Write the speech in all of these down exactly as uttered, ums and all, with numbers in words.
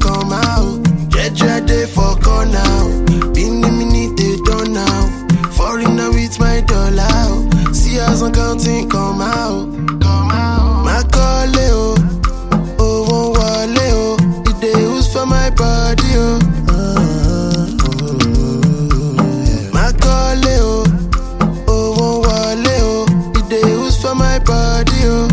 come out. Jeje dey for corner. Bini minute they done now. Foreigner with my dollar. See as I'm counting come out. Come out. My call oh, oh won't wale oh. It dey use for my body oh. My call oh, oh won't wale oh. It dey use for my body oh.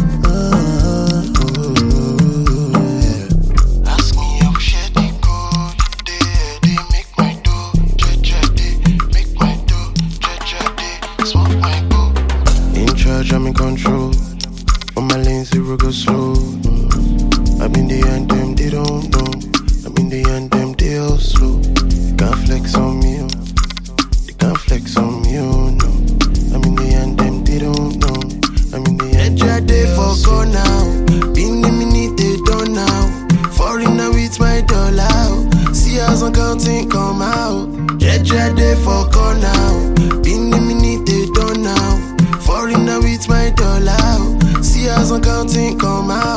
I'm in control. On my lane, zero go slow. Mm. I'm in the end, them, they don't know. I'm in the end, them, they all slow. They can't flex on me, oh. They can't flex on me, oh, no. I'm in the end, them, they don't know. I'm in the end, them, they all slow. Now. Been the minute, they done now. Foreigner with my dollar. See as I'm counting, come out. Jeje dey for corner. Been the minute, they done now. Foreigner with my dollar. See as I'm counting, come out.